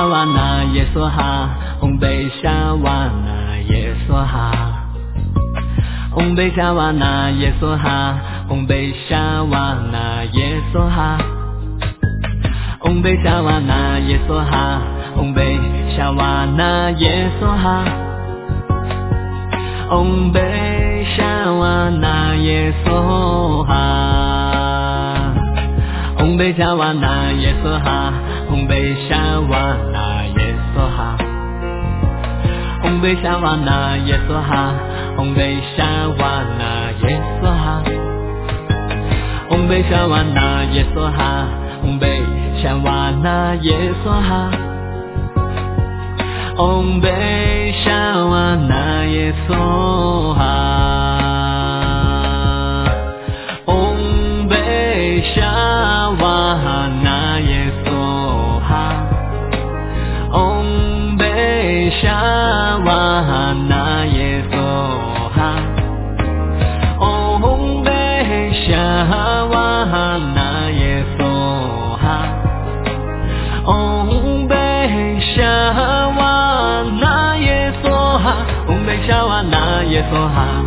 哇那耶梭哈，唵贝夏哇那耶梭哈，唵贝夏哇那耶梭哈，唵贝夏哇那耶梭哈，唵贝夏哇那耶梭哈，唵贝夏哇那耶梭哈，唵贝夏哇那耶梭哈，唵贝夏哇那耶梭哈，唵贝夏哇那耶梭哈，唵贝夏哇那耶梭哈，唵贝夏哇那耶梭哈，唵贝夏哇那耶梭哈，唵贝夏哇那耶梭哈，唵贝夏哇那耶梭哈，唵贝夏哇那耶梭哈，唵贝夏哇那耶梭哈，唵贝夏哇那耶梭哈，唵贝夏哇那耶梭哈，唵贝夏哇那耶梭哈。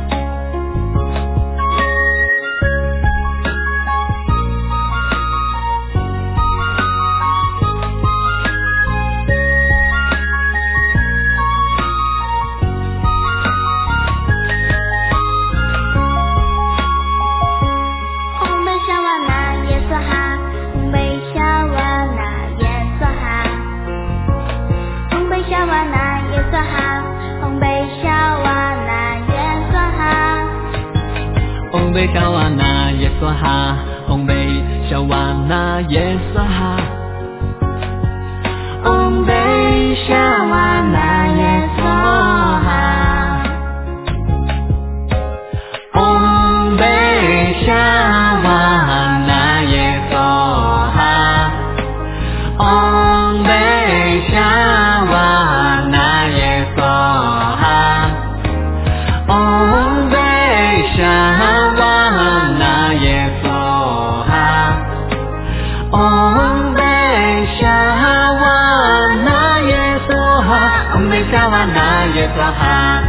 唵贝夏哇那耶梭哈，唵贝夏哇那耶梭哈，唵贝夏哇那耶梭哈，唵贝夏哇那耶梭哈，唵贝夏哇那耶梭哈，唵贝夏夏哇那耶梭哈，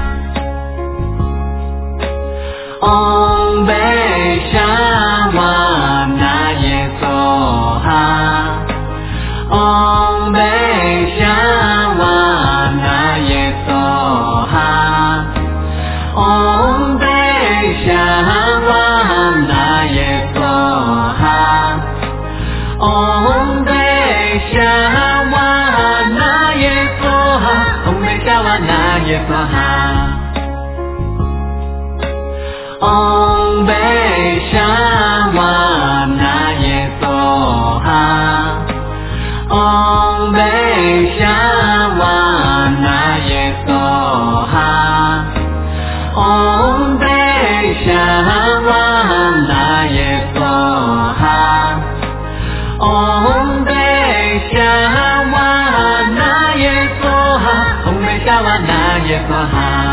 唵贝夏哇那耶梭哈，唵贝夏哇那耶梭哈，唵贝夏哇那耶梭哈，唵贝夏哇那耶梭哈，唵贝夏哇那耶梭哈，唵贝夏哇那耶梭哈，唵贝夏哇那耶梭哈，唵贝夏哇那耶梭哈，唵贝夏哇那耶梭哈，唵贝夏哇那耶梭哈。